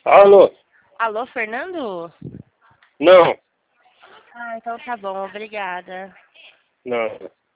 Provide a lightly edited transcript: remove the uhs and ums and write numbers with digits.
Alô? Alô, Fernando? Não, Ah, então tá bom, obrigada. não.